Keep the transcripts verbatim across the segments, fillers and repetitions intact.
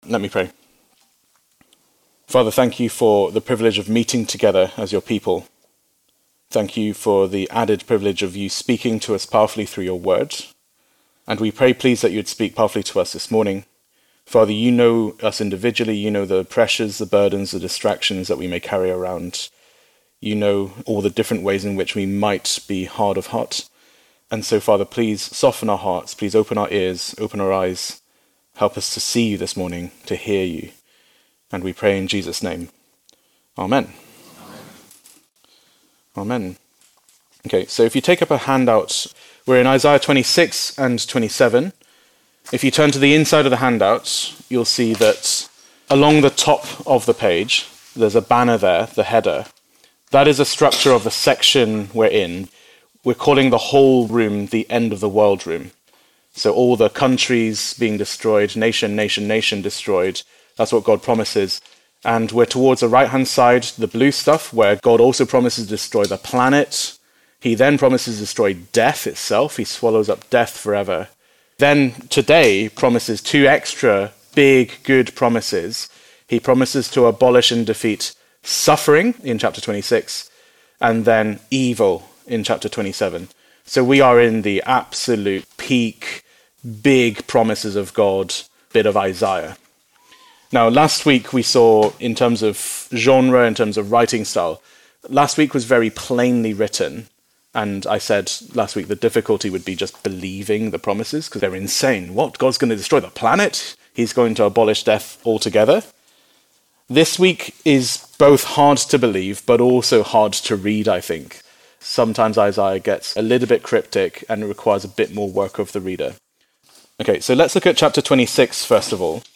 Let me pray. Father, thank you for the privilege of meeting together as your people. Thank you for the added privilege of you speaking to us powerfully through your word. And we pray, please, that you'd speak powerfully to us this morning. Father, you know us individually. You know the pressures, the burdens, the distractions that we may carry around. You know all the different ways in which we might be hard of heart. And so, Father, please soften our hearts. Please open our ears, open our eyes. Help us to see you this morning, to hear you. And we pray in Jesus' name. Amen. Amen. Amen. Okay, so if you take up a handout, we're in Isaiah twenty-six and twenty-seven. If you turn to the inside of the handout, you'll see that along the top of the page, there's a banner there, the header. That is a structure of the section we're in. We're calling the whole room the end of the world room. So all the countries being destroyed, nation, nation, nation destroyed. That's what God promises. And we're towards the right-hand side, the blue stuff, where God also promises to destroy the planet. He then promises to destroy death itself. He swallows up death forever. Then today promises two extra big, good promises. He promises to abolish and defeat suffering in chapter twenty-six, and then evil in chapter twenty-seven. So we are in the absolute peak, big promises of God, bit of Isaiah. Now, last week we saw, in terms of genre, in terms of writing style, last week was very plainly written. And I said last week the difficulty would be just believing the promises, because they're insane. What? God's going to destroy the planet? He's going to abolish death altogether? This week is both hard to believe, but also hard to read, I think. Sometimes Isaiah gets a little bit cryptic and it requires a bit more work of the reader. Okay, so let's look at chapter twenty-six first of all.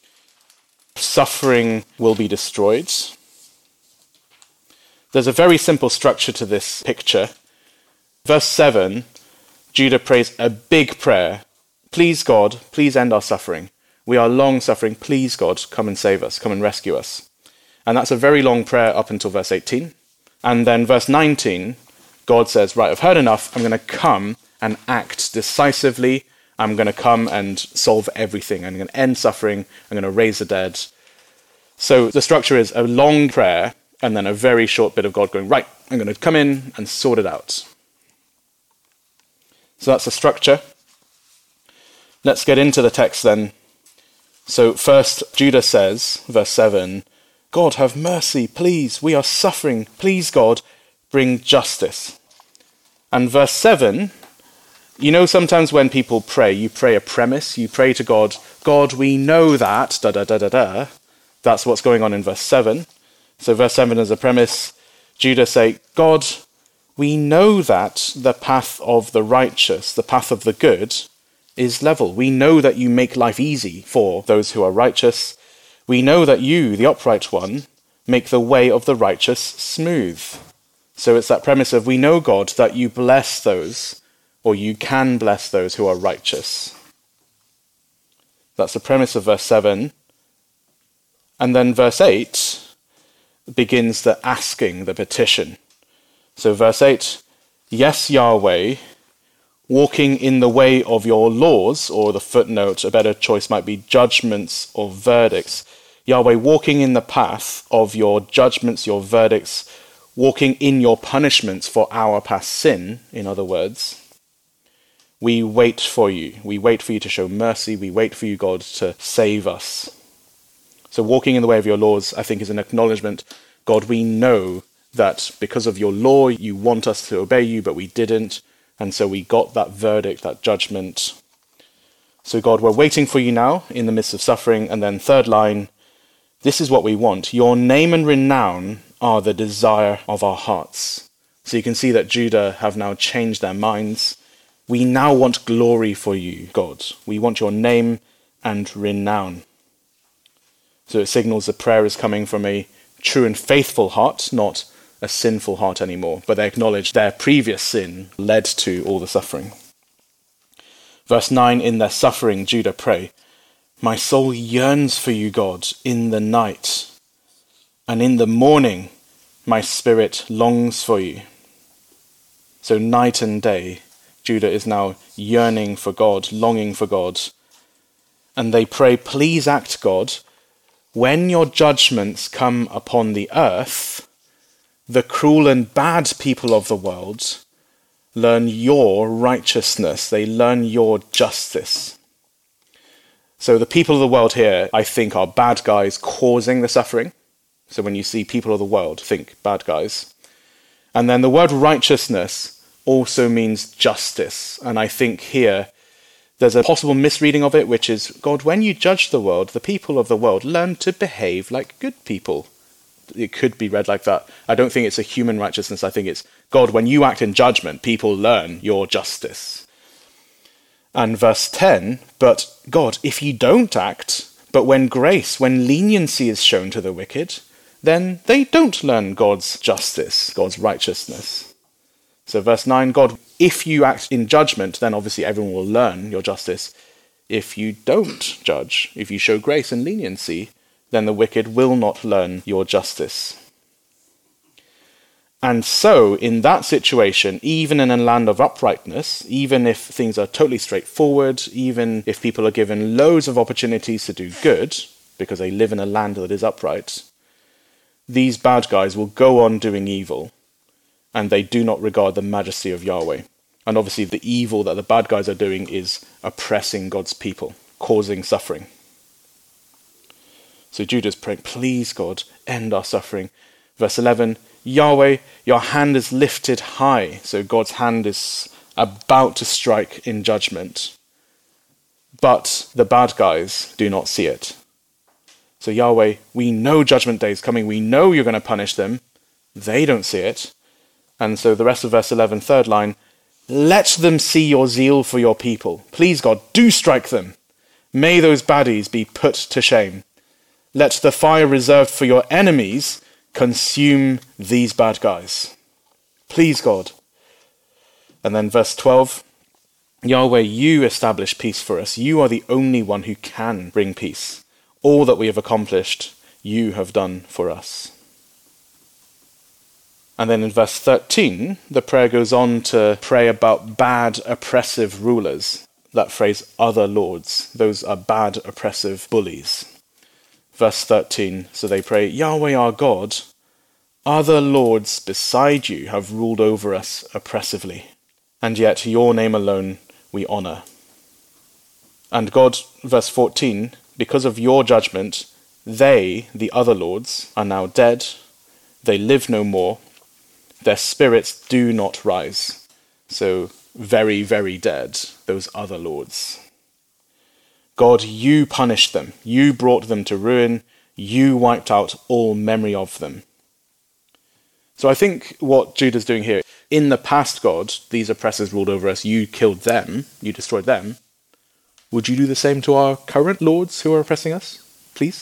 Suffering will be destroyed. There's a very simple structure to this picture. Verse seven, Judah prays a big prayer. Please, God, please end our suffering. We are long suffering. Please, God, come and save us. Come and rescue us. And that's a very long prayer up until verse eighteen. And then verse nineteen, God says, right, I've heard enough. I'm going to come and act decisively. I'm going to come and solve everything. I'm going to end suffering. I'm going to raise the dead. So the structure is a long prayer and then a very short bit of God going, right, I'm going to come in and sort it out. So that's the structure. Let's get into the text then. So first, Judah says, verse seven, God, have mercy, please. We are suffering. Please, God, bring justice. And verse seven, you know, sometimes when people pray, you pray a premise. You pray to God, God, we know that, da da da da da. That's what's going on in verse seven. So verse seven is a premise. Judah say, God, we know that the path of the righteous, the path of the good, is level. We know that you make life easy for those who are righteous. We know that you, the upright one, make the way of the righteous smooth. So it's that premise of, we know, God, that you bless those, or you can bless those who are righteous. That's the premise of verse seven. And then verse eight begins the asking, the petition. So verse eight, yes, Yahweh, walking in the way of your laws, or the footnote, a better choice might be judgments or verdicts. Yahweh, walking in the path of your judgments, your verdicts, walking in your punishments for our past sin, in other words. We wait for you. We wait for you to show mercy. We wait for you, God, to save us. So walking in the way of your laws, I think, is an acknowledgement. God, we know that because of your law, you want us to obey you, but we didn't. And so we got that verdict, that judgment. So God, we're waiting for you now in the midst of suffering. And then third line, this is what we want. Your name and renown are the desire of our hearts. So you can see that Judah have now changed their minds. We now want glory for you, God. We want your name and renown. So it signals the prayer is coming from a true and faithful heart, not a sinful heart anymore. But they acknowledge their previous sin led to all the suffering. Verse nine, in their suffering, Judah pray, my soul yearns for you, God, in the night, and in the morning my spirit longs for you. So night and day, Judah is now yearning for God, longing for God. And they pray, please act, God, when your judgments come upon the earth, the cruel and bad people of the world learn your righteousness. They learn your justice. So the people of the world here, I think, are bad guys causing the suffering. So when you see people of the world, think bad guys. And then the word righteousness also means justice. And I think here there's a possible misreading of it, which is, God, when you judge the world, the people of the world learn to behave like good people. It could be read like that. I don't think it's a human righteousness. I think it's, God, when you act in judgment, people learn your justice. And verse ten, but God, if you don't act, but when grace, when leniency is shown to the wicked, then they don't learn God's justice, God's righteousness. So verse nine, God, if you act in judgment, then obviously everyone will learn your justice. If you don't judge, if you show grace and leniency, then the wicked will not learn your justice. And so, in that situation, even in a land of uprightness, even if things are totally straightforward, even if people are given loads of opportunities to do good, because they live in a land that is upright, these bad guys will go on doing evil, and they do not regard the majesty of Yahweh. And obviously the evil that the bad guys are doing is oppressing God's people, causing suffering. So Judah's praying, please God, end our suffering. Verse eleven, Yahweh, your hand is lifted high. So God's hand is about to strike in judgment. But the bad guys do not see it. So Yahweh, we know judgment day is coming. We know you're going to punish them. They don't see it. And so the rest of verse eleven, third line, let them see your zeal for your people. Please God, do strike them. May those baddies be put to shame. Let the fire reserved for your enemies consume these bad guys. Please God. And then verse twelve, Yahweh, you establish peace for us. You are the only one who can bring peace. All that we have accomplished, you have done for us. And then in verse thirteen, the prayer goes on to pray about bad, oppressive rulers. That phrase, other lords. Those are bad, oppressive bullies. Verse thirteen, so they pray, Yahweh our God, other lords beside you have ruled over us oppressively, and yet your name alone we honor. And God, verse fourteen, because of your judgment, they, the other lords, are now dead, they live no more, their spirits do not rise. So very, very dead, those other lords. God, you punished them. You brought them to ruin. You wiped out all memory of them. So I think what Judah's doing here, in the past, God, these oppressors ruled over us. You killed them. You destroyed them. Would you do the same to our current lords who are oppressing us? Please?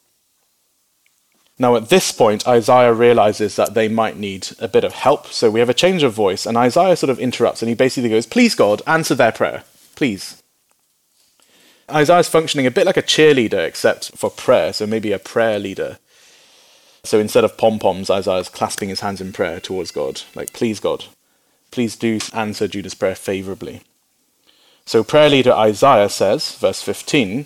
Now at this point, Isaiah realizes that they might need a bit of help. So we have a change of voice, and Isaiah sort of interrupts, and he basically goes, please God, answer their prayer. Please. Isaiah's functioning a bit like a cheerleader, except for prayer, so maybe a prayer leader. So instead of pom-poms, Isaiah's clasping his hands in prayer towards God, like, please God, please do answer Judah's prayer favorably. So prayer leader Isaiah says, verse fifteen,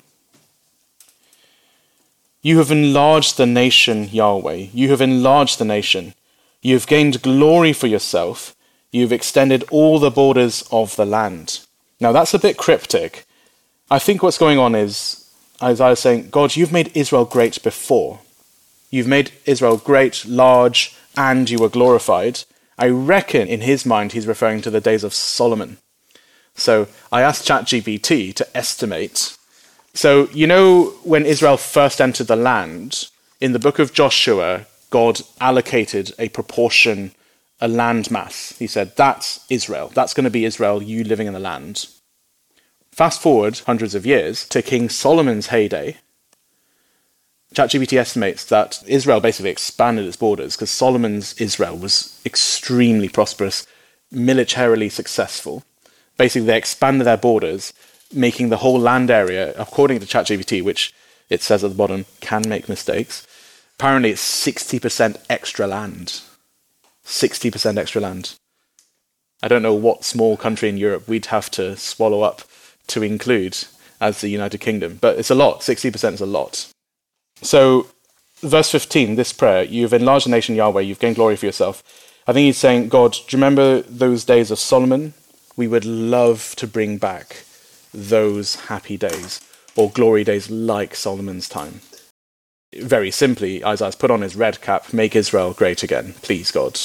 you have enlarged the nation, Yahweh. You have enlarged the nation. You have gained glory for yourself. You have extended all the borders of the land. Now that's a bit cryptic. I think what's going on is Isaiah saying, God, you've made Israel great before. You've made Israel great, large, and you were glorified. I reckon in his mind he's referring to the days of Solomon. So I asked ChatGPT to estimate. So, you know, when Israel first entered the land, in the book of Joshua, God allocated a proportion, a land mass. He said, that's Israel. That's going to be Israel, you living in the land. Fast forward hundreds of years to King Solomon's heyday. ChatGPT estimates that Israel basically expanded its borders because Solomon's Israel was extremely prosperous, militarily successful. Basically, they expanded their borders, making the whole land area, according to ChatGPT, which it says at the bottom, can make mistakes. Apparently, it's sixty percent extra land. sixty percent extra land. I don't know what small country in Europe we'd have to swallow up to include as the United Kingdom. But it's a lot. sixty percent is a lot. So, verse fifteen, this prayer, you've enlarged the nation, Yahweh, you've gained glory for yourself. I think he's saying, God, do you remember those days of Solomon? We would love to bring back those happy days, or glory days like Solomon's time. Very simply, Isaiah's put on his red cap, make Israel great again, please God.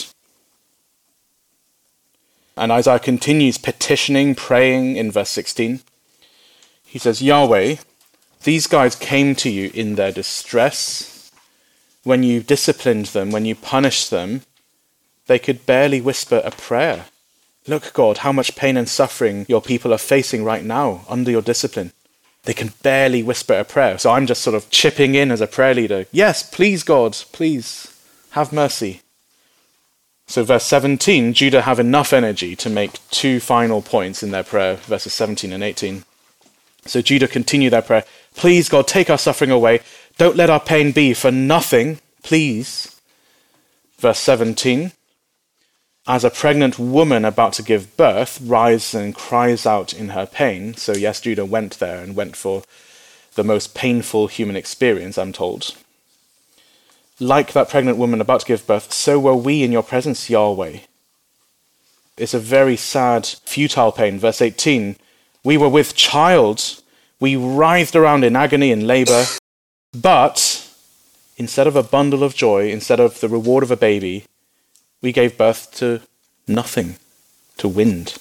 And Isaiah continues petitioning, praying in verse sixteen. He says, Yahweh, these guys came to you in their distress. When you disciplined them, when you punished them, they could barely whisper a prayer. Look, God, how much pain and suffering your people are facing right now under your discipline. They can barely whisper a prayer. So I'm just sort of chipping in as a prayer leader. Yes, please, God, please have mercy. So verse seventeen, Judah have enough energy to make two final points in their prayer, verses seventeen and eighteen. So Judah continue their prayer. Please, God, take our suffering away. Don't let our pain be for nothing, please. Verse seventeen, as a pregnant woman about to give birth rises and cries out in her pain. So yes, Judah went there and went for the most painful human experience, I'm told. Like that pregnant woman about to give birth, so were we in your presence, Yahweh. It's a very sad, futile pain. Verse eighteen, we were with child. We writhed around in agony and labor. But instead of a bundle of joy, instead of the reward of a baby, we gave birth to nothing, to wind.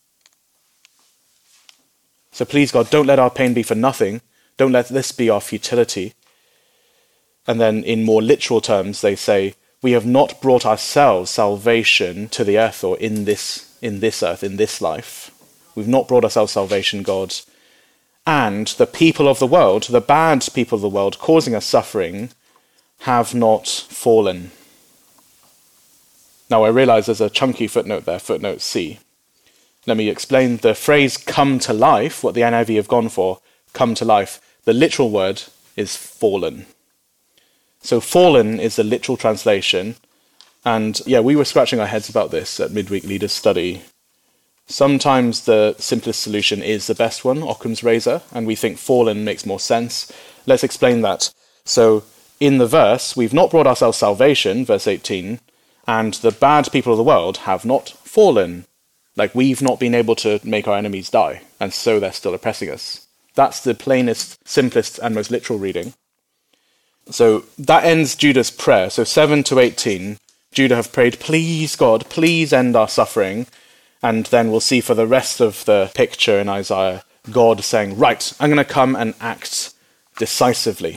So please, God, don't let our pain be for nothing. Don't let this be our futility. And then in more literal terms, they say, we have not brought ourselves salvation to the earth or in this, in this earth, in this life. We've not brought ourselves salvation, God. And the people of the world, the bad people of the world causing us suffering, have not fallen. Now I realize there's a chunky footnote there, footnote C. Let me explain the phrase come to life, what the N I V have gone for, come to life. The literal word is fallen. So fallen is the literal translation. And yeah, we were scratching our heads about this at Midweek Leaders Study. Sometimes the simplest solution is the best one, Occam's razor, and we think fallen makes more sense. Let's explain that. So in the verse, we've not brought ourselves salvation, verse eighteen, and the bad people of the world have not fallen. Like, we've not been able to make our enemies die, and so they're still oppressing us. That's the plainest, simplest, and most literal reading. So that ends Judah's prayer. So seven to eighteen, Judah have prayed, please, God, please end our suffering. And then we'll see for the rest of the picture in Isaiah, God saying, right, I'm going to come and act decisively.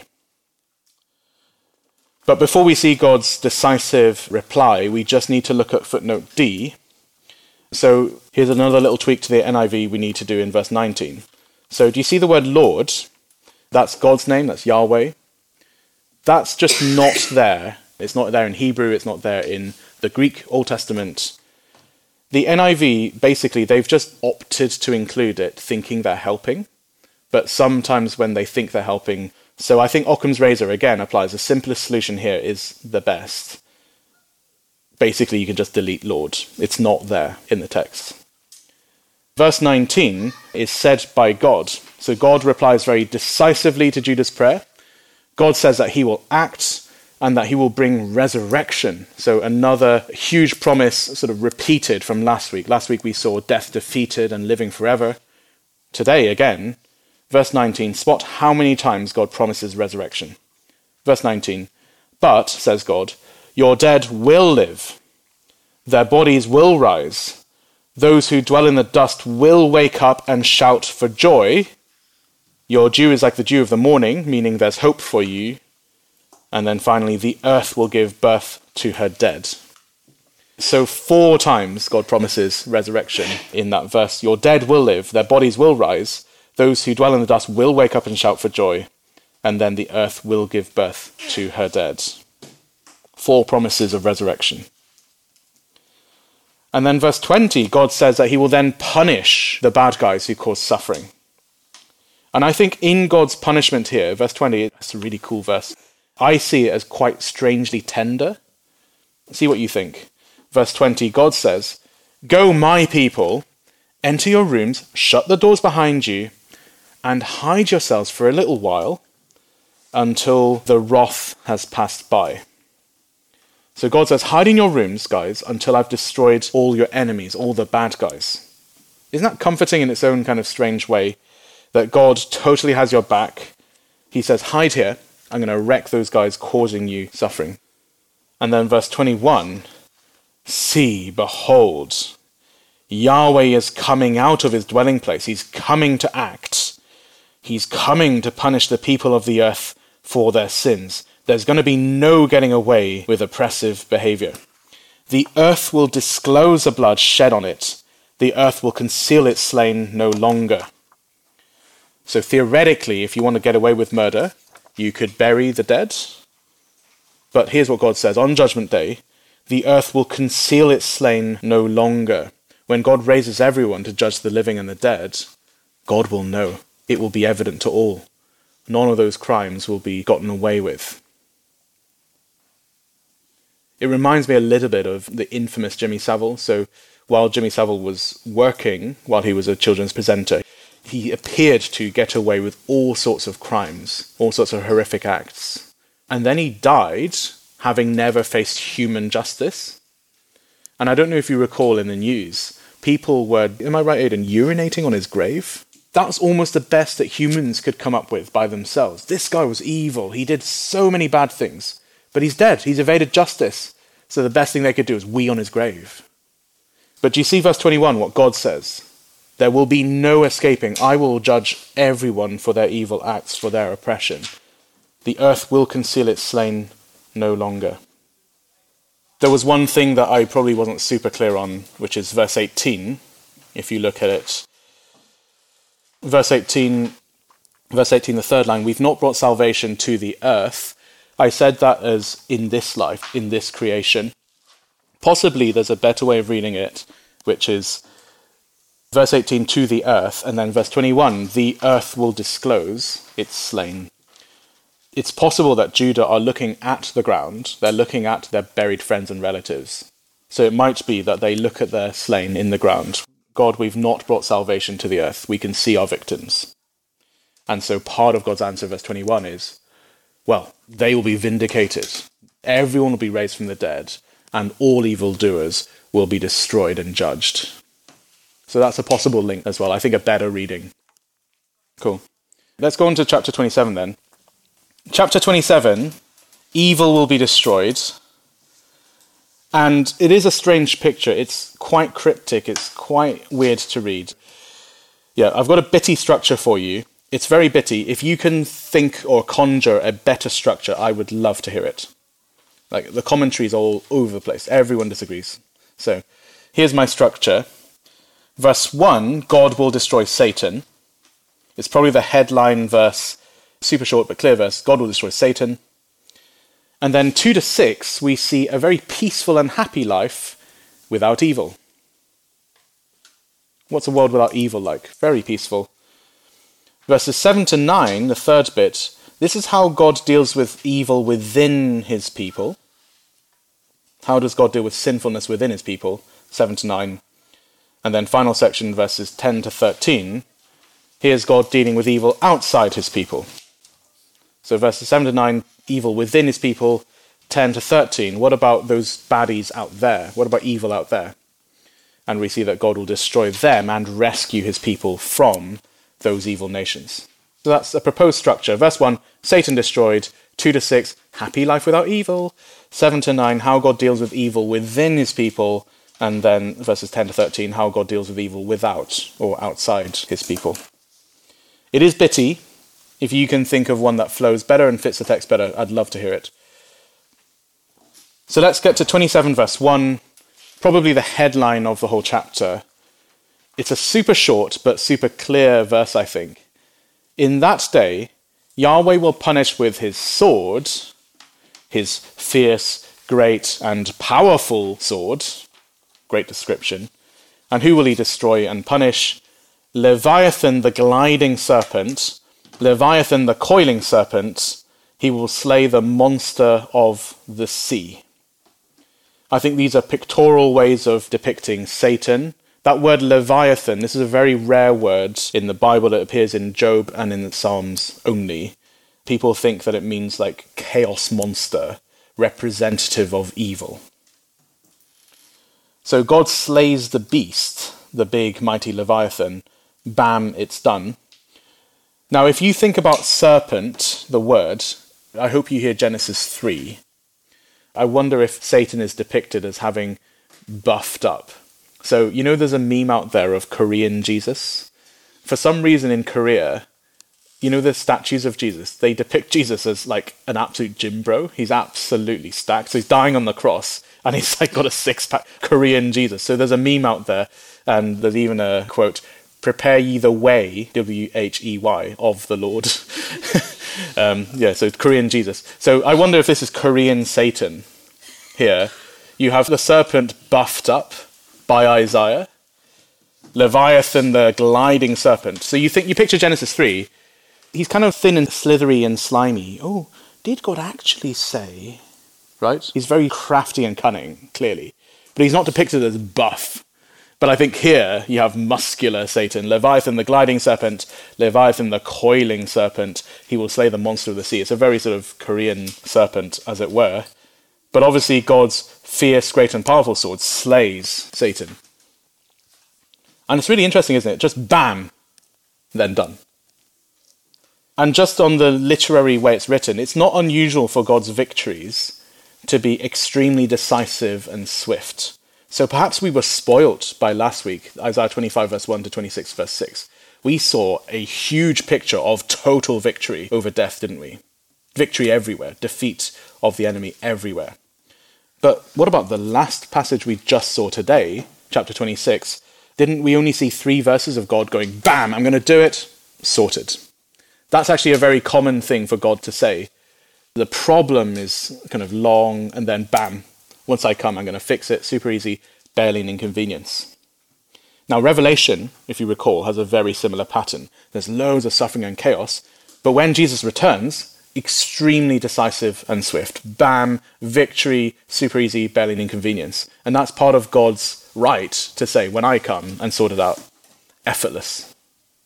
But before we see God's decisive reply, we just need to look at footnote D. So here's another little tweak to the N I V we need to do in verse nineteen. So do you see the word Lord? That's God's name, that's Yahweh. That's just not there. It's not there in Hebrew, it's not there in the Greek Old Testament. The N I V, basically, they've just opted to include it, thinking they're helping. But sometimes when they think they're helping, so I think Occam's razor, again, applies. The simplest solution here is the best. Basically, you can just delete Lord. It's not there in the text. Verse nineteen is said by God. So God replies very decisively to Judah's prayer. God says that he will act and that he will bring resurrection. So another huge promise sort of repeated from last week. Last week we saw death defeated and living forever. Today, again, verse nineteen, spot how many times God promises resurrection. Verse nineteen, but, says God, your dead will live. Their bodies will rise. Those who dwell in the dust will wake up and shout for joy. Your dew is like the dew of the morning, meaning there's hope for you. And then finally, the earth will give birth to her dead. So four times God promises resurrection in that verse. Your dead will live, their bodies will rise. Those who dwell in the dust will wake up and shout for joy. And then the earth will give birth to her dead. Four promises of resurrection. And then verse twenty, God says that he will then punish the bad guys who cause suffering. And I think in God's punishment here, verse twenty, it's a really cool verse. I see it as quite strangely tender. See what you think. Verse twenty, God says, go, my people, enter your rooms, shut the doors behind you, and hide yourselves for a little while until the wrath has passed by. So God says, hide in your rooms, guys, until I've destroyed all your enemies, all the bad guys. Isn't that comforting in its own kind of strange way, that God totally has your back? He says, hide here. I'm going to wreck those guys causing you suffering. And then verse twenty-one, see, behold, Yahweh is coming out of his dwelling place. He's coming to act. He's coming to punish the people of the earth for their sins. There's going to be no getting away with oppressive behavior. The earth will disclose the blood shed on it. The earth will conceal its slain no longer. So theoretically, if you want to get away with murder, you could bury the dead. But here's what God says. On Judgment Day, the earth will conceal its slain no longer. When God raises everyone to judge the living and the dead, God will know. It will be evident to all. None of those crimes will be gotten away with. It reminds me a little bit of the infamous Jimmy Savile. So while Jimmy Savile was working, while he was a children's presenter, he appeared to get away with all sorts of crimes, all sorts of horrific acts. And then he died, having never faced human justice. And I don't know if you recall in the news, people were, am I right, Aidan, urinating on his grave? That was almost the best that humans could come up with by themselves. This guy was evil. He did so many bad things. But he's dead. He's evaded justice. So the best thing they could do is wee on his grave. But do you see verse twenty-one, what God says? There will be no escaping. I will judge everyone for their evil acts, for their oppression. The earth will conceal its slain no longer. There was one thing that I probably wasn't super clear on, which is verse eighteen, if you look at it. Verse eighteen, verse eighteen, the third line, we've not brought salvation to the earth. I said that as in this life, in this creation. Possibly there's a better way of reading it, which is verse eighteen, to the earth, and then verse twenty-one, the earth will disclose its slain. It's possible that Judah are looking at the ground, they're looking at their buried friends and relatives. So it might be that they look at their slain in the ground. God, we've not brought salvation to the earth. We can see our victims. And so part of God's answer, verse twenty-one, is, well, they will be vindicated. Everyone will be raised from the dead, and all evildoers will be destroyed and judged. So that's a possible link as well. I think a better reading. Cool. Let's go on to chapter twenty-seven then. Chapter twenty-seven, evil will be destroyed. And it is a strange picture. It's quite cryptic. It's quite weird to read. Yeah, I've got a bitty structure for you. It's very bitty. If you can think or conjure a better structure, I would love to hear it. Like, the commentary is all over the place. Everyone disagrees. So, here's my structure. Verse one, God will destroy Satan. It's probably the headline verse, super short but clear verse. God will destroy Satan. And then two to six, we see a very peaceful and happy life without evil. What's a world without evil like? Very peaceful. Verses seven to nine, the third bit, this is how God deals with evil within his people. How does God deal with sinfulness within his people? seven to nine. And then final section, verses ten to thirteen. Here's God dealing with evil outside his people. So verses seven to nine, evil within his people. ten to thirteen, what about those baddies out there? What about evil out there? And we see that God will destroy them and rescue his people from those evil nations. So that's a proposed structure. Verse one, Satan destroyed. two to six, happy life without evil. seven to nine, how God deals with evil within his people. And then verses ten to thirteen, how God deals with evil without or outside his people. It is bitty. If you can think of one that flows better and fits the text better, I'd love to hear it. So let's get to twenty-seven verse one, probably the headline of the whole chapter. It's a super short but super clear verse, I think. In that day, Yahweh will punish with his sword, his fierce, great, and powerful sword. Great description. And who will he destroy and punish? Leviathan, the gliding serpent, Leviathan, the coiling serpent, he will slay the monster of the sea. I think these are pictorial ways of depicting Satan, That word Leviathan, this is a very rare word in the Bible. It appears in Job and in the Psalms only. People think that it means like chaos monster, representative of evil. So God slays the beast, the big mighty Leviathan. Bam, it's done. Now, if you think about serpent, the word, I hope you hear Genesis three. I wonder if Satan is depicted as having buffed up. So, you know, there's a meme out there of Korean Jesus. For some reason in Korea, you know, the statues of Jesus, they depict Jesus as like an absolute gym bro. He's absolutely stacked. So he's dying on the cross and he's like got a six pack. Korean Jesus. So there's a meme out there and there's even a quote, "Prepare ye the way," W H E Y, of the Lord. um, yeah, so Korean Jesus. So I wonder if this is Korean Satan here. You have the serpent buffed up by Isaiah, Leviathan, the gliding serpent. So you think you picture Genesis three, he's kind of thin and slithery and slimy. Oh, did God actually say? Right? He's very crafty and cunning, clearly. But he's not depicted as buff. But I think here you have muscular Satan, Leviathan, the gliding serpent, Leviathan, the coiling serpent. He will slay the monster of the sea. It's a very sort of Korean serpent, as it were. But obviously God's fierce, great and powerful sword slays Satan. And it's really interesting, isn't it? Just bam, then done. And just on the literary way it's written, it's not unusual for God's victories to be extremely decisive and swift. So perhaps we were spoilt by last week, Isaiah twenty-five verse one to twenty-six verse six. We saw a huge picture of total victory over death, didn't we? Victory everywhere, defeat of the enemy everywhere. But what about the last passage we just saw today, chapter twenty-six? Didn't we only see three verses of God going, bam, I'm going to do it, sorted? That's actually a very common thing for God to say. The problem is kind of long and then bam, once I come, I'm going to fix it, super easy, barely an inconvenience. Now, Revelation, if you recall, has a very similar pattern. There's loads of suffering and chaos, but when Jesus returns, extremely decisive and swift. Bam, victory, super easy, barely an inconvenience. And that's part of God's right to say, when I come and sort it out, effortless.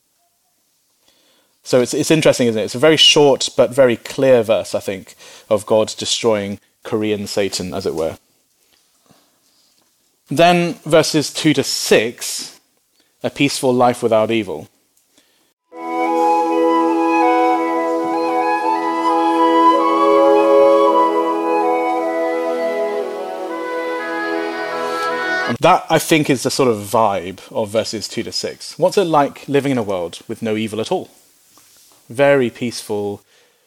So it's it's interesting, isn't it? It's a very short but very clear verse, I think, of God destroying Korean Satan, as it were. Then verses two to six, a peaceful life without evil. That, I think, is the sort of vibe of verses two to six. What's it like living in a world with no evil at all? Very peaceful.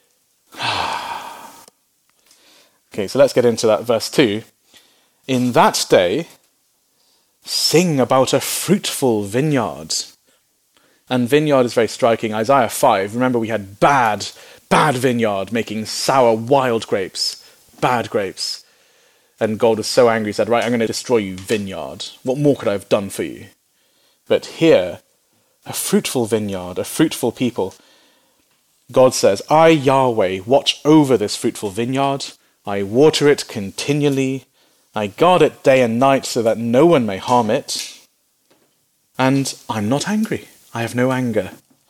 Okay, so let's get into that. Verse two. In that day, sing about a fruitful vineyard. And vineyard is very striking. Isaiah five, remember we had bad, bad vineyard making sour wild grapes. Bad grapes. And God was so angry, he said, right, I'm going to destroy you, vineyard. What more could I have done for you? But here, a fruitful vineyard, a fruitful people. God says, I, Yahweh, watch over this fruitful vineyard. I water it continually. I guard it day and night so that no one may harm it. And I'm not angry. I have no anger.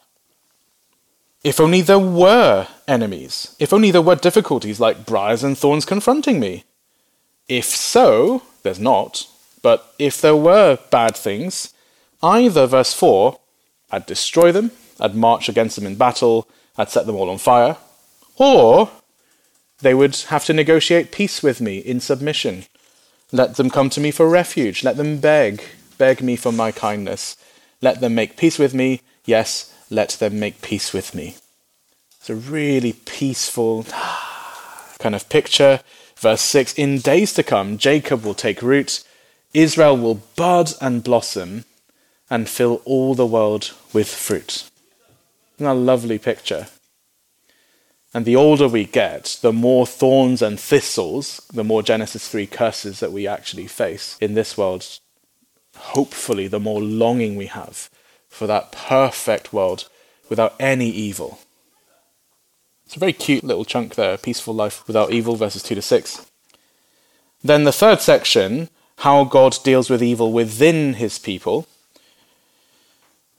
If only there were enemies. If only there were difficulties like briars and thorns confronting me. If so, there's not, but if there were bad things, either, verse four, I'd destroy them, I'd march against them in battle, I'd set them all on fire, or they would have to negotiate peace with me in submission. Let them come to me for refuge, let them beg, beg me for my kindness. Let them make peace with me, yes, let them make peace with me. It's a really peaceful kind of picture. Verse six, in days to come, Jacob will take root, Israel will bud and blossom, and fill all the world with fruit. Isn't that a lovely picture? And the older we get, the more thorns and thistles, the more Genesis three curses that we actually face in this world. Hopefully, the more longing we have for that perfect world without any evil. It's a very cute little chunk there, peaceful life without evil, verses two to six. Then the third section, how God deals with evil within his people.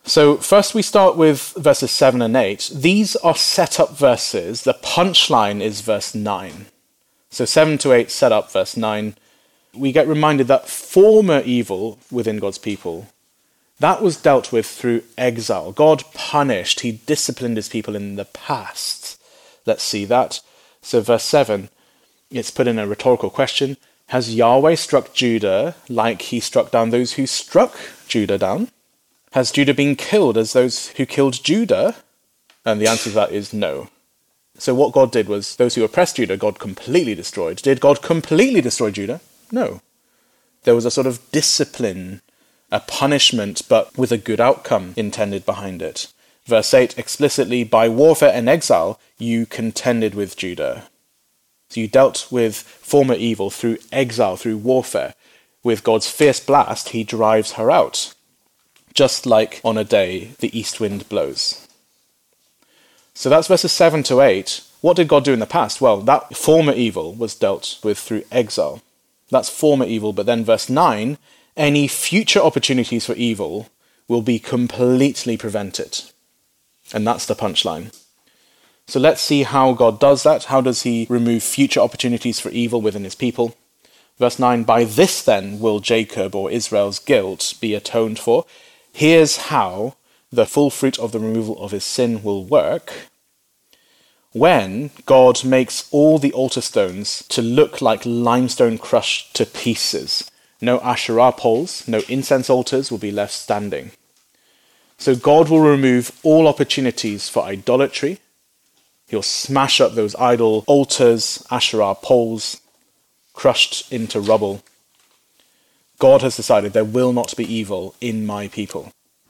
So first we start with verses seven and eight. These are set up verses. The punchline is verse nine. So seven to eight set up verse nine. We get reminded that former evil within God's people, that was dealt with through exile. God punished, he disciplined his people in the past. Let's see that. So verse seven, it's put in a rhetorical question. Has Yahweh struck Judah like he struck down those who struck Judah down? Has Judah been killed as those who killed Judah? And the answer to that is no. So what God did was, those who oppressed Judah, God completely destroyed. Did God completely destroy Judah? No. There was a sort of discipline, a punishment, but with a good outcome intended behind it. Verse eight, explicitly, by warfare and exile, you contended with Judah. So you dealt with former evil through exile, through warfare. With God's fierce blast, he drives her out. Just like on a day the east wind blows. So that's verses seven to eight. What did God do in the past? Well, that former evil was dealt with through exile. That's former evil, but then verse nine, any future opportunities for evil will be completely prevented. And that's the punchline. So let's see how God does that. How does he remove future opportunities for evil within his people? Verse nine, by this then will Jacob or Israel's guilt be atoned for. Here's how the full fruit of the removal of his sin will work. When God makes all the altar stones to look like limestone crushed to pieces. No Asherah poles, no incense altars will be left standing. So God will remove all opportunities for idolatry. He'll smash up those idol altars, Asherah poles, crushed into rubble. God has decided there will not be evil in my people.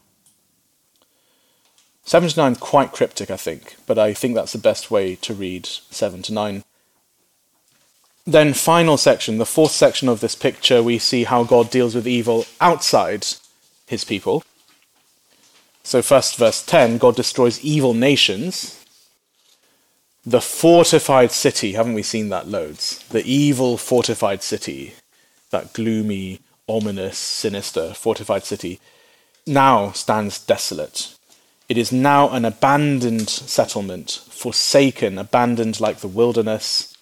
seven to nine, quite cryptic, I think, but I think that's the best way to read seven to nine. Then final section, the fourth section of this picture, we see how God deals with evil outside his people. So first, verse ten, God destroys evil nations. The fortified city, haven't we seen that loads? The evil fortified city, that gloomy, ominous, sinister, fortified city, now stands desolate. It is now an abandoned settlement, forsaken, abandoned like the wilderness.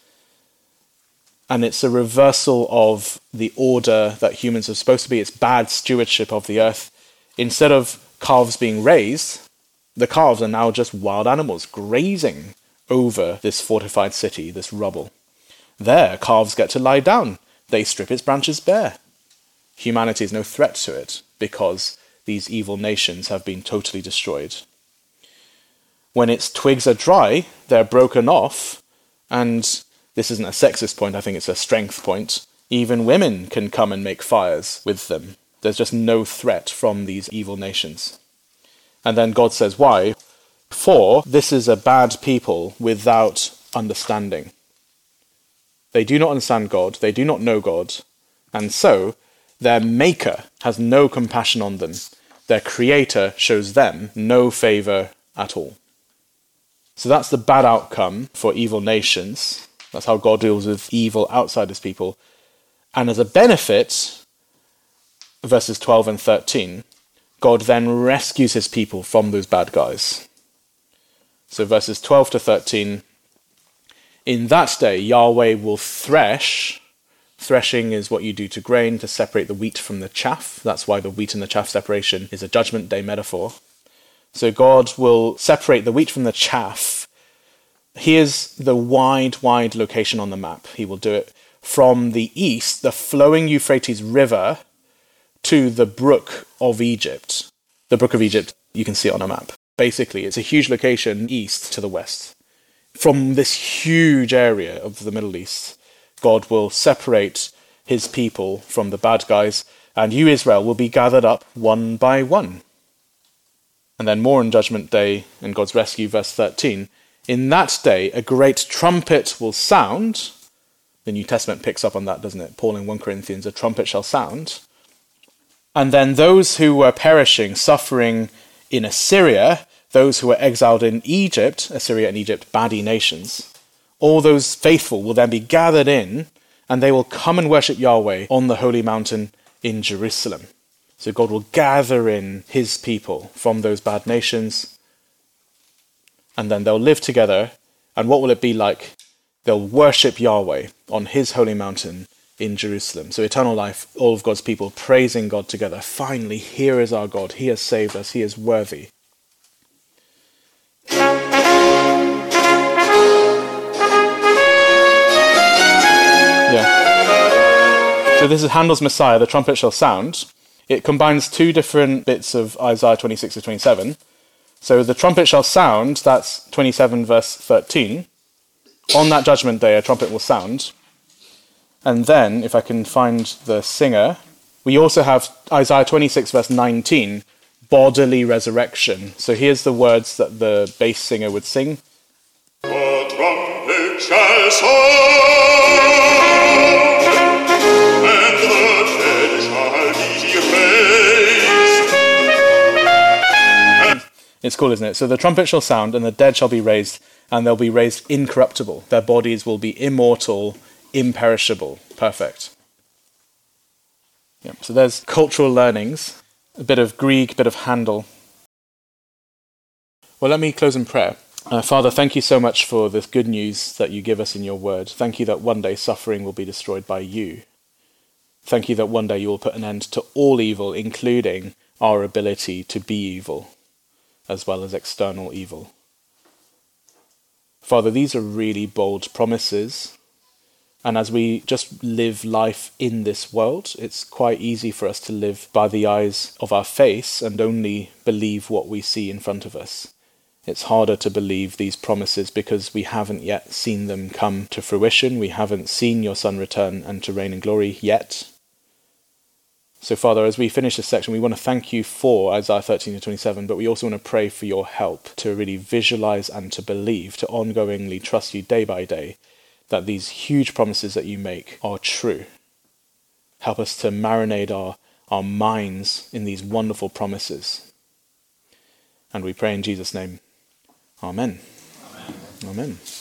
And it's a reversal of the order that humans are supposed to be. It's bad stewardship of the earth. Instead of calves being raised, the calves are now just wild animals grazing over this fortified city, this rubble. There, calves get to lie down. They strip its branches bare. Humanity is no threat to it because these evil nations have been totally destroyed. When its twigs are dry, they're broken off, and this isn't a sexist point, I think it's a strength point. Even women can come and make fires with them. There's just no threat from these evil nations. And then God says, why? For this is a bad people without understanding. They do not understand God, they do not know God, and so their maker has no compassion on them. Their creator shows them no favor at all. So that's the bad outcome for evil nations. That's how God deals with evil outside his people. And as a benefit, verses twelve and thirteen, God then rescues his people from those bad guys. So verses twelve to thirteen, in that day Yahweh will thresh. Threshing is what you do to grain to separate the wheat from the chaff. That's why the wheat and the chaff separation is a judgment day metaphor. So God will separate the wheat from the chaff. Here's the wide, wide location on the map. He will do it from the east, the flowing Euphrates River, to the brook of Egypt. The brook of Egypt, you can see it on a map. Basically, it's a huge location east to the west. From this huge area of the Middle East, God will separate his people from the bad guys, and you, Israel, will be gathered up one by one. And then more on Judgment Day in God's rescue, verse thirteen. In that day, a great trumpet will sound. The New Testament picks up on that, doesn't it? Paul in First Corinthians, a trumpet shall sound. And then those who were perishing, suffering in Assyria, those who were exiled in Egypt, Assyria and Egypt, baddie nations, all those faithful will then be gathered in, and they will come and worship Yahweh on the holy mountain in Jerusalem. So God will gather in his people from those bad nations, and then they'll live together. And what will it be like? They'll worship Yahweh on his holy mountain in Jerusalem. So eternal life, all of God's people praising God together. Finally, here is our God. He has saved us. He is worthy. Yeah. So this is Handel's Messiah, the trumpet shall sound. It combines two different bits of Isaiah twenty-six to twenty-seven. So the trumpet shall sound, that's twenty-seven verse thirteen. On that judgment day, a trumpet will sound. And then, if I can find the singer, we also have Isaiah twenty-six verse nineteen, bodily resurrection. So here's the words that the bass singer would sing. The trumpet shall sound, and the dead shall be raised. It's cool, isn't it? So the trumpet shall sound, and the dead shall be raised, and they'll be raised incorruptible. Their bodies will be immortal, imperishable. Perfect. Yep. So there's cultural learnings, a bit of Grieg, a bit of Handel. Well, let me close in prayer. Uh, Father, thank you so much for this good news that you give us in your word. Thank you that one day suffering will be destroyed by you. Thank you that one day you will put an end to all evil, including our ability to be evil, as well as external evil. Father, these are really bold promises. And as we just live life in this world, it's quite easy for us to live by the eyes of our face and only believe what we see in front of us. It's harder to believe these promises because we haven't yet seen them come to fruition. We haven't seen your Son return and to reign in glory yet. So, Father, as we finish this section, we want to thank you for Isaiah thirteen to twenty-seven, but we also want to pray for your help to really visualize and to believe, to ongoingly trust you day by day, that these huge promises that you make are true. Help us to marinate our, our minds in these wonderful promises. And we pray in Jesus' name. Amen. Amen. Amen.